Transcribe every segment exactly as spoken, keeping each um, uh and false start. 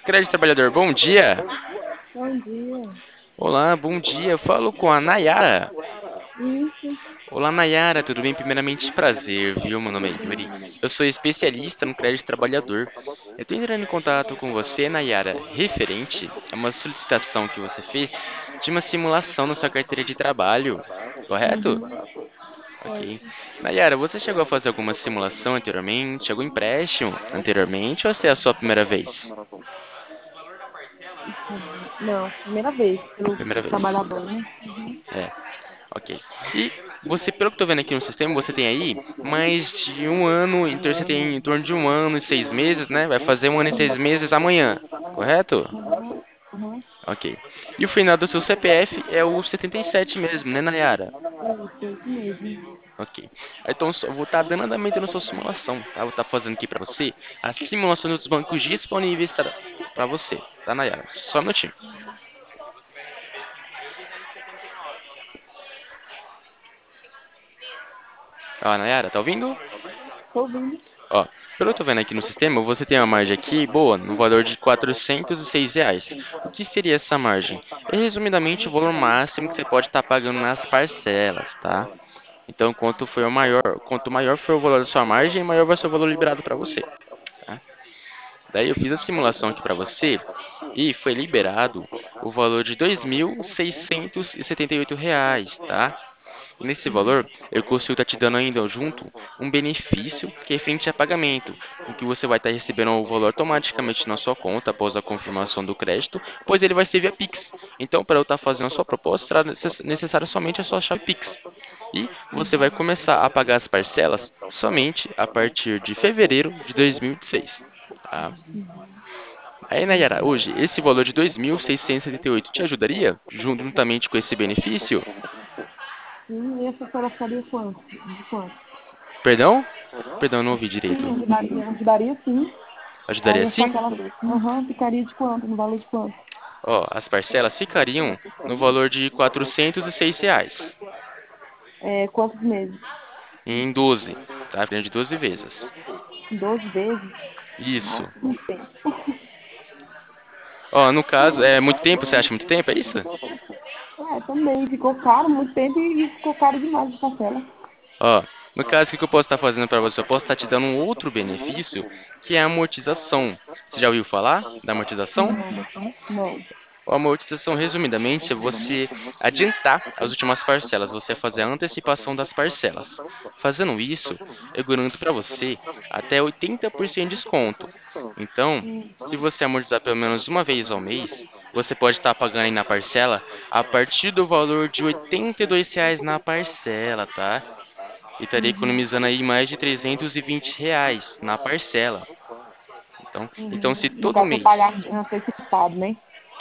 Crédito Trabalhador, bom dia. Bom dia. Olá, bom dia. Eu falo com a Nayara. Isso. Olá, Nayara, tudo bem? Primeiramente, prazer, viu? Meu nome é Yuri. Eu sou especialista no Crédito Trabalhador. Eu estou entrando em contato com você, Nayara, referente a uma solicitação que você fez de uma simulação na sua carteira de trabalho, correto? Uhum. Ok. Certo. Nayara, você chegou a fazer alguma simulação anteriormente, algum empréstimo anteriormente, ou essa é a sua primeira vez? Não, primeira vez pelo Primeira vez. trabalhador, né? Uhum. É. Ok. E você, pelo que eu tô vendo aqui no sistema, você tem aí mais de um ano, então você tem em torno de um ano e seis meses, né? Vai fazer um ano e seis meses amanhã, correto? Uhum. Uhum. Ok. E o final do seu C P F é o setenta e sete mesmo, né, Nayara? Isso, isso mesmo. Ok. Então, só- eu vou estar dando andamento na sua simulação, tá? Vou estar fazendo aqui para você a simulação dos bancos disponíveis para você, tá, Nayara? Só um minutinho. Ó, Nayara, tá ouvindo? Tô ouvindo. Ó, pelo que eu tô vendo aqui no sistema, você tem uma margem aqui boa, no valor de quatrocentos e seis reais. O que seria essa margem? É resumidamente o valor máximo que você pode estar pagando nas parcelas, tá? Então, quanto foi o maior, quanto maior for o valor da sua margem, maior vai ser o valor liberado para você, tá? Daí eu fiz a simulação aqui para você e foi liberado o valor de dois mil seiscentos e setenta e oito reais, tá? E nesse valor, eu consigo estar te dando ainda junto um benefício que é frente a pagamento, com que você vai estar recebendo o valor automaticamente na sua conta após a confirmação do crédito, pois ele vai ser via Pix. Então, para eu estar fazendo a sua proposta, será necess- necessário somente a sua chave Pix. E você vai começar a pagar as parcelas somente a partir de fevereiro de dois mil e vinte e seis. Tá? Aí, Nayara, hoje, esse valor de dois mil seiscentos e setenta e oito te ajudaria, juntamente com esse benefício? Sim, e essa senhora ficaria quanto? De quanto? Perdão? Perdão, não ouvi Sim, direito. ajudaria, ajudaria sim. Ajudaria Aí só sim? que ela uhum, ficaria de quanto? No valor de quanto? Ó, as parcelas ficariam no valor de quatrocentos e seis reais É, quantos meses? em doze, tá? Ficariam de doze vezes. Doze vezes? Isso. Nossa, muito tempo. Ó, no caso, é muito tempo? Você acha muito tempo? É isso? É, também. Ficou caro muito tempo e ficou caro demais de parcela. Ó, no caso, o que que eu posso estar fazendo para você? Eu posso estar te dando um outro benefício, que é a amortização. Você já ouviu falar da amortização? Não, não. A amortização, resumidamente, é você adiantar as últimas parcelas, você fazer a antecipação das parcelas. Fazendo isso, eu garanto para você até oitenta por cento de desconto. Então, se você amortizar pelo menos uma vez ao mês, você pode estar pagando aí na parcela a partir do valor de oitenta e dois reais na parcela, tá? E estaria Uhum. economizando aí mais de trezentos e vinte reais na parcela. Então, então Uhum. se No todo caso, você pagar mês. antecipado, né?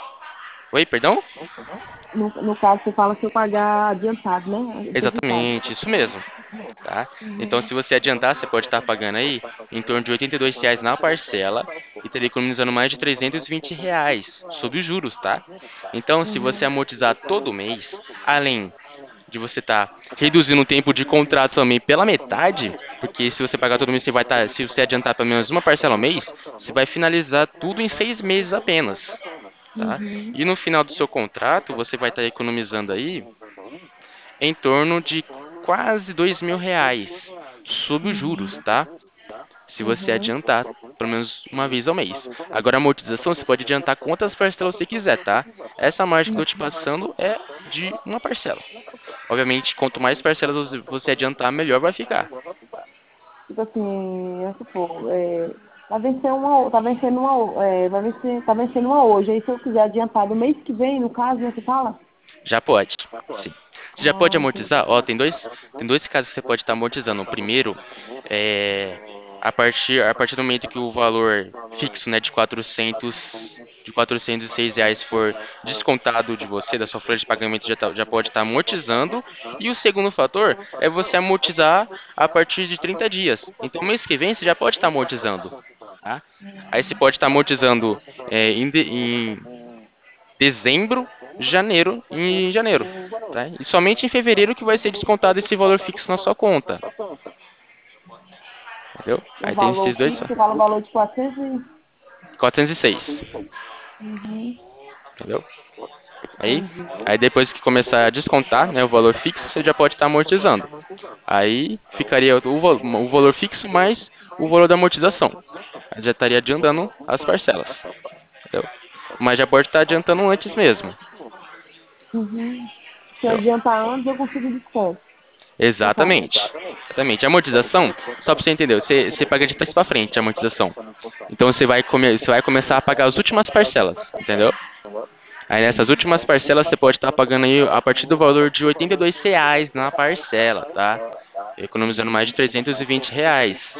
Oi, perdão? No, no caso, você fala se eu pagar adiantado, né? Antecipado. Exatamente, isso mesmo. Tá? Então, Uhum. se você adiantar, você pode estar pagando aí em torno de oitenta e dois reais na parcela e estaria economizando mais de trezentos e vinte reais sobre os juros, tá? Então, se você Uhum. amortizar todo mês, além de você estar reduzindo o tempo de contrato também pela metade, porque se você pagar todo mês, você vai estar, se você adiantar pelo menos uma parcela ao mês, você vai finalizar tudo em seis meses apenas, tá? Uhum. E no final do seu contrato, você vai estar economizando aí em torno de quase dois mil reais sob os juros, tá? Se você Uhum. adiantar pelo menos uma vez ao mês. Agora, a amortização você pode adiantar quantas parcelas você quiser, tá? Essa margem que eu estou te passando é de uma parcela. Obviamente, quanto mais parcelas você você adiantar, melhor vai ficar. Tipo assim, vamos supor, é, tá vencendo uma, tá vencendo uma, é, vai vencer, tá vencendo uma hoje. Aí se eu quiser adiantar do mês que vem, no caso, né, você fala? Já pode, sim. Você já pode Ah, entendi. amortizar? Ó, tem dois, tem dois casos que você pode estar amortizando. O primeiro é a partir, a partir do momento que o valor fixo, né, de quatrocentos de quatrocentos e seis reais for descontado de você, da sua folha de pagamento, já, tá- já pode estar amortizando. E o segundo fator é você amortizar a partir de trinta dias. Então, mês que vem, você já pode estar amortizando, tá? Aí você pode estar amortizando é, em, de- em dezembro, janeiro e janeiro, tá? E somente em fevereiro que vai ser descontado esse valor fixo na sua conta, entendeu? O Aí tem valor esses dois fixo, só. você fala o valor de quatrocentos e... quatrocentos e seis, Uhum. entendeu? Aí, Entendi. aí depois que começar a descontar, né, o valor fixo, você já pode estar amortizando. Aí ficaria o, val- o valor fixo mais o valor da amortização. Aí já estaria adiantando as parcelas, entendeu? Mas já pode estar adiantando antes mesmo, Uhum. Se eu entendeu? adiantar antes, eu consigo desconto, no caso. Exatamente. Exatamente. A amortização, só para você entender, você, você paga de trás para frente a amortização. Então você vai, come, você vai começar a pagar as últimas parcelas, entendeu? Aí nessas últimas parcelas você pode estar pagando aí a partir do valor de oitenta e dois reais na parcela, tá? Economizando mais de trezentos e vinte reais,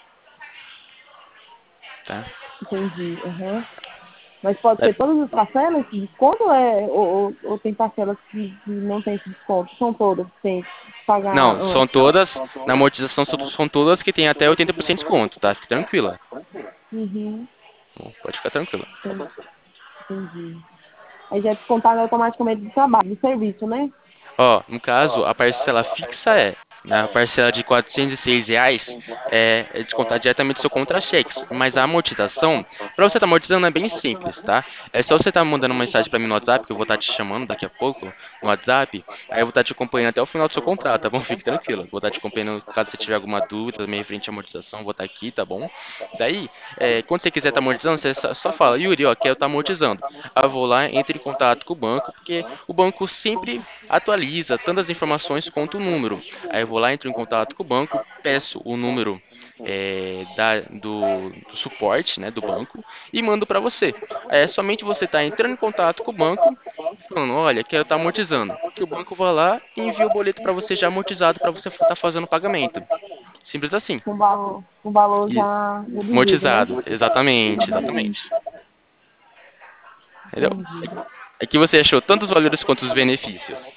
tá? Entendi. Uhum. Mas pode É, ser todas as parcelas esse desconto ou, é, ou, ou, ou tem parcelas que, que não tem esse desconto? São todas que tem que pagar não, são antes. todas, na amortização são são todas que tem até oitenta por cento de desconto, tá? Fique tranquila. Uhum. Bom, pode ficar tranquila. Entendi. Aí já é descontado automaticamente do trabalho, do serviço, né? Ó, no caso, a parcela fixa é, né, a parcela de quatrocentos e seis reais é, é descontar diretamente do seu contra-cheques, mas a amortização, para você estar amortizando é bem simples, tá? É só você estar mandando uma mensagem para mim no WhatsApp, que eu vou estar te chamando daqui a pouco no WhatsApp, aí eu vou estar te acompanhando até o final do seu contrato, tá bom? Fique tranquilo, vou estar te acompanhando caso você tiver alguma dúvida também referente à amortização, vou estar aqui, tá bom? Daí, é, quando você quiser estar amortizando, você só só fala, Yuri, ó, quero estar amortizando. Aí eu vou lá, entre em contato com o banco, porque o banco sempre atualiza tanto as informações quanto o número. Aí eu vou lá, entro em contato com o banco, peço o número é, da- do, do suporte, né, do banco e mando para você. Aí é somente você estar entrando em contato com o banco, falando, olha, quero estar amortizando. Que o banco vai lá e envia o boleto para você já amortizado para você estar fazendo o pagamento. Simples assim. Com valor, com valor E já reduzido, né? amortizado. Exatamente, exatamente. Entendeu? Entendi. É que você achou tanto os valores quanto os benefícios.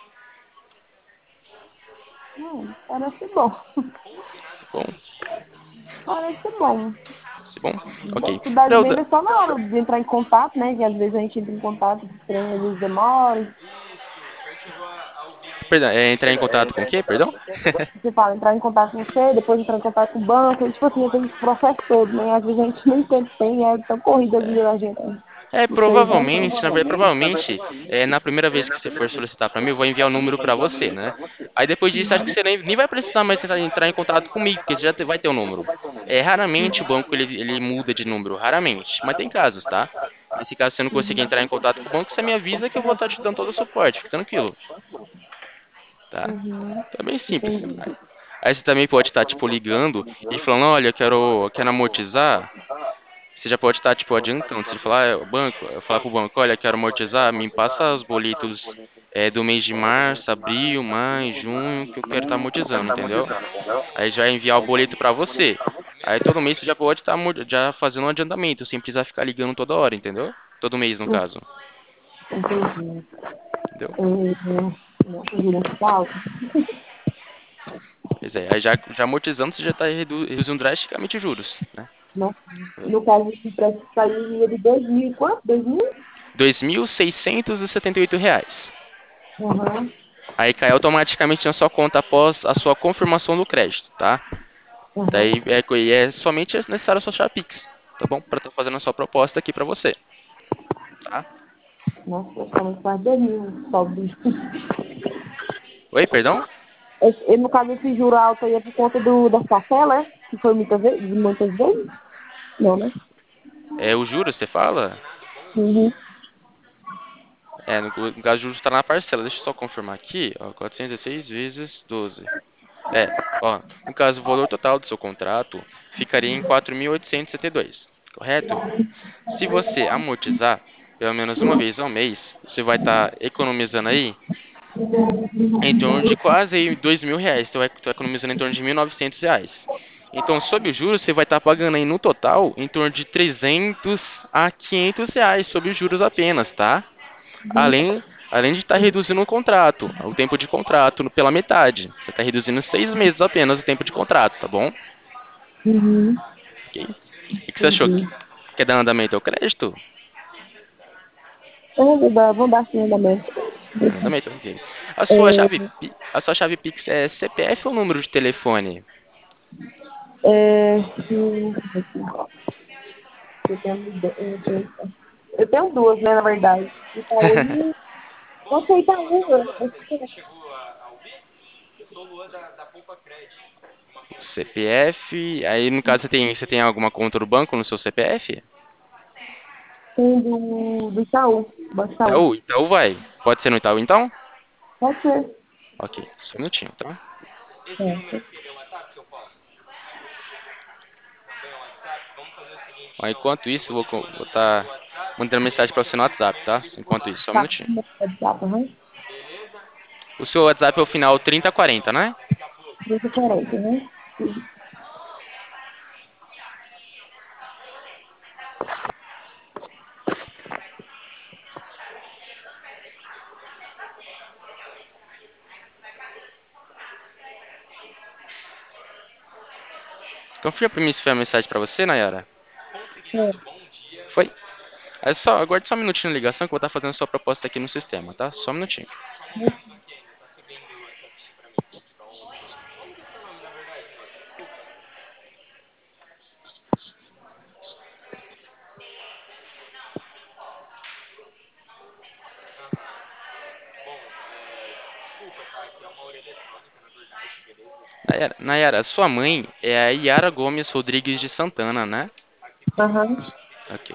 Hum, parece bom. Tá bom? Parece bom. Tá bom? Ok. Dificuldade Pra mesmo é só na hora de entrar em contato, né? Que às vezes a gente entra em contato, o trem às vezes demora. Perdão, é entrar em contato com o quê? Perdão? Você fala, entrar em contato com você, depois entrar em contato com o banco, e, tipo assim, tem esse processo todo, né? Às vezes a gente nem tem, tem é tão corrida a vida da gente, né? É, Do serviço. provavelmente, na verdade, provavelmente, é, na primeira vez que você for solicitar para mim, eu vou enviar o número para você, né? Aí depois disso, acho que você nem, nem vai precisar mais entrar, entrar em contato comigo, porque você já te- vai ter o número. É, raramente o banco ele, ele muda de número, raramente, mas tem casos, tá? Nesse caso, se você não conseguir entrar em contato com o banco, você me avisa que eu vou estar te dando todo o suporte, fica tranquilo, tá? Uhum, Então é bem simples. entendi. Aí aí você também pode estar, tipo, ligando e falando, olha, eu quero, eu quero amortizar. Você já pode estar, tipo, adiantando. Se ele falar, é, o banco, eu falar pro banco, olha, quero amortizar, me passa os boletos é, do mês de março, abril, maio, junho, que eu quero estar amortizando, entendeu? Aí já vai enviar o boleto para você. Aí todo mês você já pode estar já fazendo um adiantamento, sem precisar ficar ligando toda hora, entendeu? Todo mês, no Hum, caso. Entendi. Entendeu? É, nossa, gerente tá alto. Pois é, aí já, já amortizando, você já está reduzindo drasticamente os juros, né? Nossa. No caso, esse preço sairia de dois mil e quanto? Dois mil? dois mil seiscentos e setenta e oito reais. Aham. Aí cai automaticamente na sua conta após a sua confirmação do crédito, tá? Aham. Daí é, co- e é somente necessário a sua chave Pix, tá bom? Para estar fazendo a sua proposta aqui para você, tá? Nossa, praticamente quase dois mil sobe. Oi, perdão? Esse, no caso, esse juro alto aí é por conta do, das parcelas, é? Que foi muitas vezes? Muitas vezes? Não, né? É o juros, você fala? Uhum. É, no, no caso, o juros está na parcela. Deixa eu só confirmar aqui, ó, quatrocentos e seis vezes doze. É, ó, no caso, o valor total do seu contrato ficaria em quatro mil oitocentos e setenta e dois, correto? Se você amortizar pelo menos uma vez ao mês, você vai estar economizando aí em torno de quase aí dois mil reais. Você vai estar economizando em torno de mil e novecentos reais. Então, sob os juros, você vai estar pagando aí no total em torno de trezentos a quinhentos reais sob os juros apenas, tá? Além, além de estar reduzindo o contrato, o tempo de contrato pela metade. Você está reduzindo seis meses apenas o tempo de contrato, tá bom? Uhum. Ok? O que você achou? Entendi. Quer dar andamento ao crédito? Eu vou dar, vou dar sim andamento. Andamento, ok. A sua É, chave, Pi- a sua chave Pix é C P F ou número de telefone? é, hum, Eu tenho, eu tenho, eu tenho duas, né, na verdade. Itaú e... Qual que é Itaú? Eu- eu esqueci. C P F, aí no caso você tem, você tem alguma conta do banco no seu C P F? Tem do, do Itaú, Banco Itaú. Itaú, Itaú vai. Pode ser no Itaú então? Pode ser. Ok, só um minutinho, tá? É. Ó, enquanto isso, eu vou estar mandando mensagem para você no WhatsApp, tá? Enquanto isso, só um Tá, minutinho. WhatsApp, aham. O seu WhatsApp é o final trinta quarenta, né? trinta e quarenta, né? Sim. Confirma pra mim se foi a mensagem pra você, Nayara. É. Foi? É só, aguarde só um minutinho na ligação que eu vou estar fazendo a sua proposta aqui no sistema, tá? Só um minutinho. Nayara, Nayara, sua mãe é a Yara Gomes Rodrigues de Santana, né? Aham. Ok.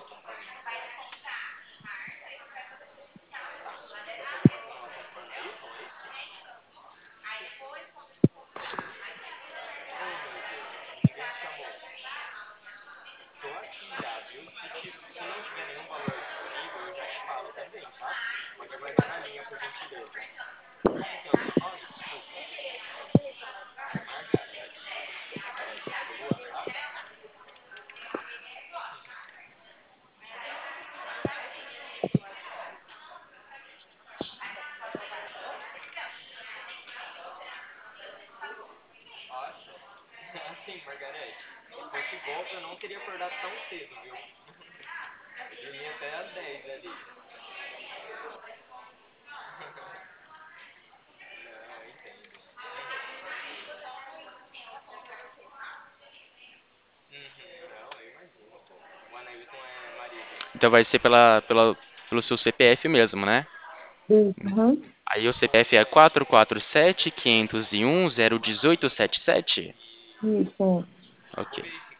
Então vai ser pela, pela, pelo seu C P F mesmo, né? Isso, aham. Aí o C P F é quatro quatro sete, cinco zero um, zero um oito sete sete? Isso, Ok.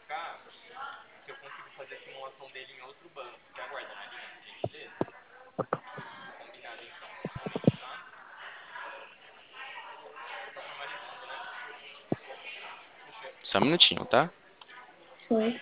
Só um minutinho, tá? é.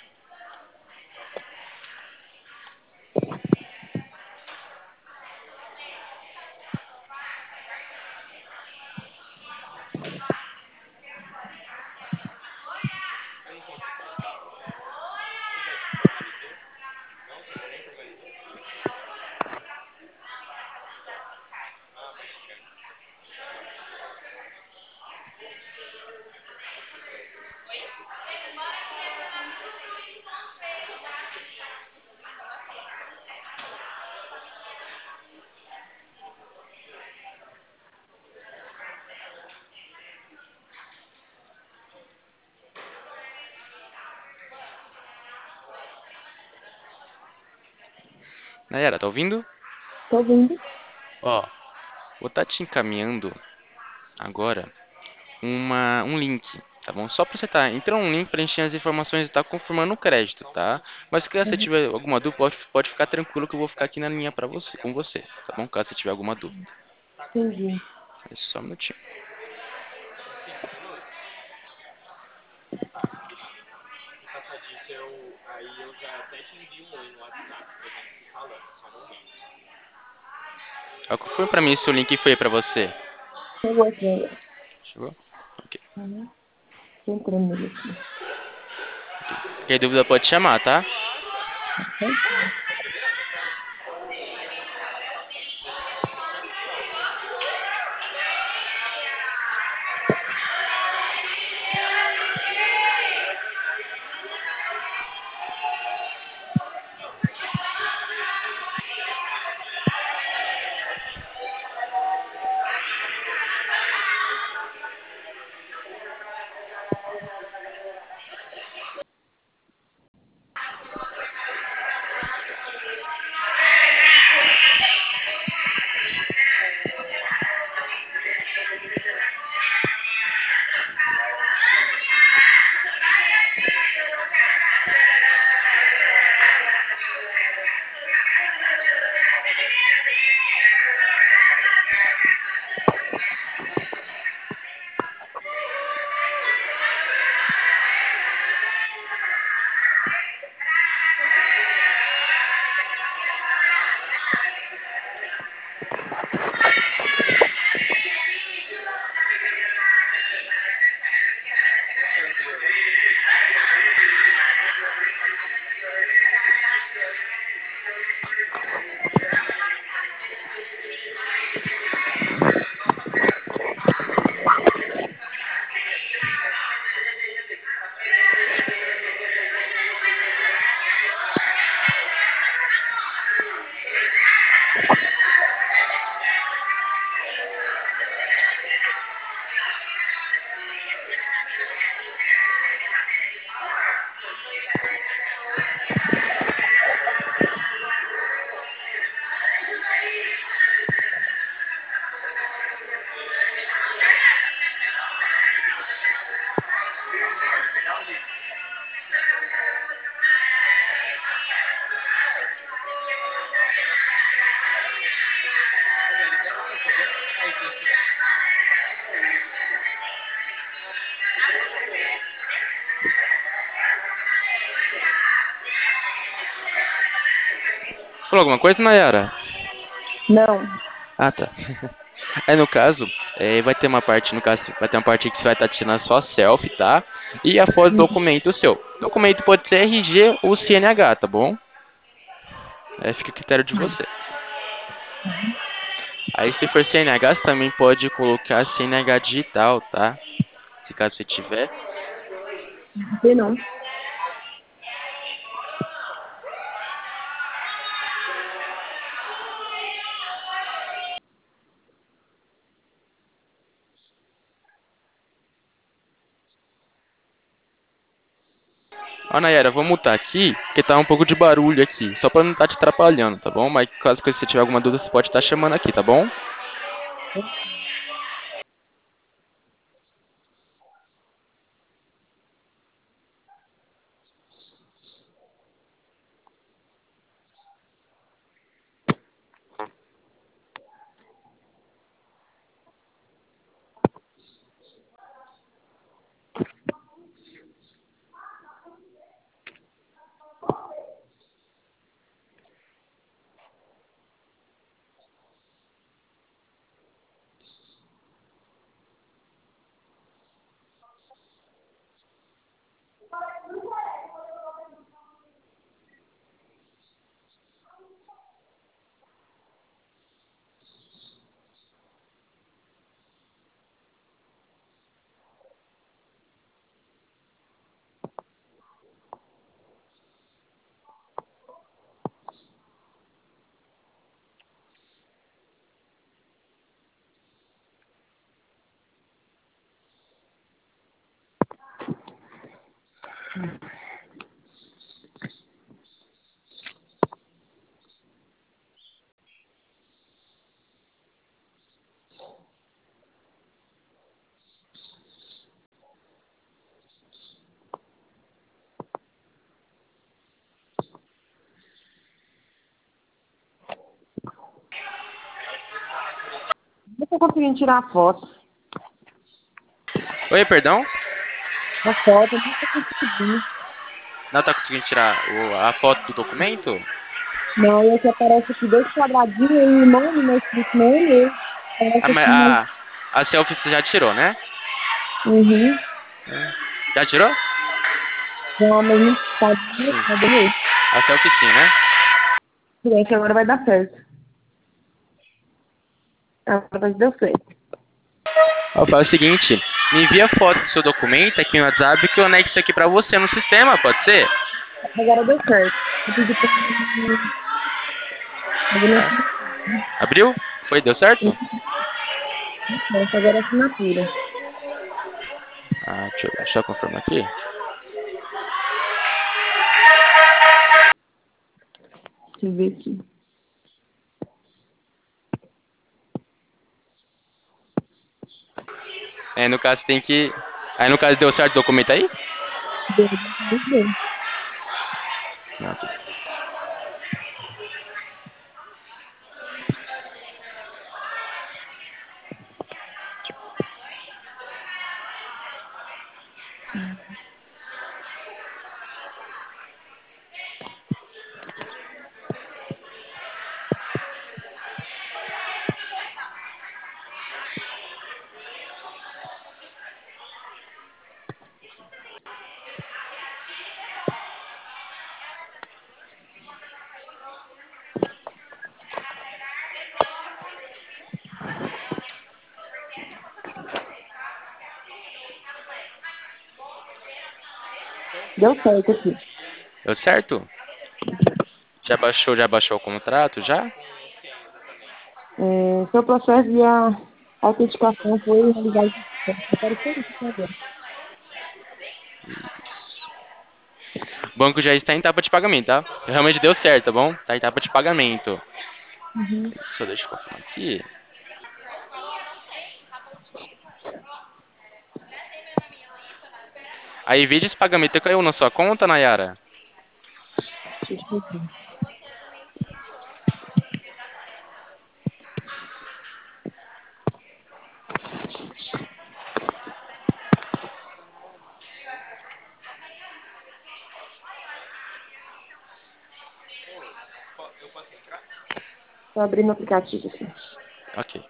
Nayara, tá ouvindo? Tô ouvindo. Ó, vou estar te encaminhando agora uma, um link, tá bom? Só pra você estar entrando um link, preenchendo as informações e estar confirmando o crédito, tá? Mas se você Uhum. tiver alguma dúvida, pode, pode ficar tranquilo que eu vou ficar aqui na linha pra você, com você, tá bom? Caso você tiver alguma dúvida. Entendi. É só um minutinho. Ó, confirma pra mim se o link foi pra você. Chegou aqui. Chegou? Ok. Uhum. Tô entrando nele aqui. Qualquer dúvida pode chamar, tá? Certo? Falou alguma coisa, Nayara? Não. Ah, tá. Aí no caso, eh, vai ter uma parte, no caso, vai ter uma parte que você vai estar tirando só selfie, tá? E a foto do Uhum. documento seu. Documento pode ser R G ou C N H, tá bom? É, fica a critério de você. Aí se for C N H, você também pode colocar C N H digital, tá? Se caso você tiver. Não sei não. Ó, Nayara, vou mutar aqui, porque tá um pouco de barulho aqui, só pra não estar te atrapalhando, tá bom? Mas caso você tiver alguma dúvida, você pode estar chamando aqui, tá bom? Não tô conseguindo tirar a foto. Oi, perdão? A foto, não tô conseguindo. Não tá conseguindo tirar o- a foto do documento? Não, e aqui aparece aqui dois quadradinhos e o nome, né? Escrito nome, e A, aparece ma- aqui mais. a, a selfie você já tirou, né? Uhum. Já tirou? Não, mas não tá, Sim. tá dando. A selfie sim, né? Gente, agora vai dar certo. Agora deu certo. Ó, faz o seguinte, me envia foto do seu documento aqui no WhatsApp que eu anexo aqui pra você no sistema, pode ser? Agora deu certo. Eu pedi pra fazer Ah, abriu? Foi? Deu certo? certo, agora é assinatura. Ah, deixa eu, deixa eu confirmar aqui. Deixa eu ver aqui. É, no caso tem que... Aí no caso deu certo o documento aí? Deu, deu, deu. Não, aqui. Deu certo aqui. Deu certo? Já baixou, já baixou o contrato, já? É, seu processo de a- autenticação foi realizado. Apareceu isso agora. O banco já está em etapa de pagamento, tá? Realmente deu certo, tá bom? Tá em etapa de pagamento. Uhum. Só deixa eu confirmar aqui. Aí, vídeo esse pagamento caiu na sua conta, Nayara? Deixa eu ver. Tô abrindo o aplicativo aqui. Ok.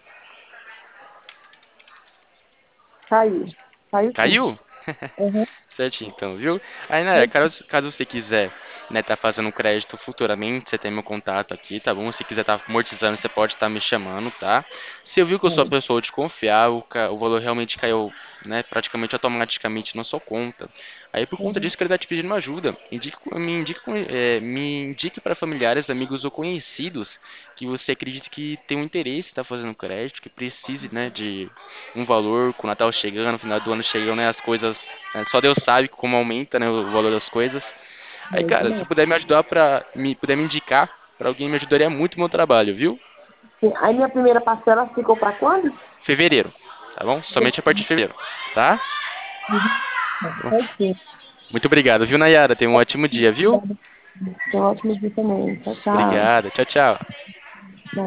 Caiu. Caiu sim. Caiu? Uhum. Certinho, então, viu? Aí, né, caso, caso você quiser, né, tá fazendo um crédito futuramente, você tem meu contato aqui, tá bom? Se quiser estar amortizando, você pode estar me chamando, tá? Se eu viu que eu sou a pessoa de confiar, o, ca- o valor realmente caiu, né, praticamente automaticamente na sua conta. Aí, por conta Uhum. disso, que ele tá te pedindo uma ajuda. Indique, me indique, com- é, me indique para familiares, amigos ou conhecidos que você acredite que tem um interesse em estar fazendo crédito, que precise, né, de um valor, com o Natal chegando, no final do ano chegando, né, as coisas, né, só Deus sabe como aumenta, né, o valor das coisas. Aí, É isso cara, se mesmo. puder me ajudar para me puder me indicar para alguém, me ajudaria muito no meu trabalho, viu? Sim. Aí minha primeira parcela ficou para quando? Fevereiro, tá bom? Somente a partir de fevereiro, tá? Uhum. Certinho. Muito obrigado, viu, Nayara? Tenha um ótimo dia, viu? Tenha um ótimo dia também. Tchau, tchau. Obrigado, tchau, tchau.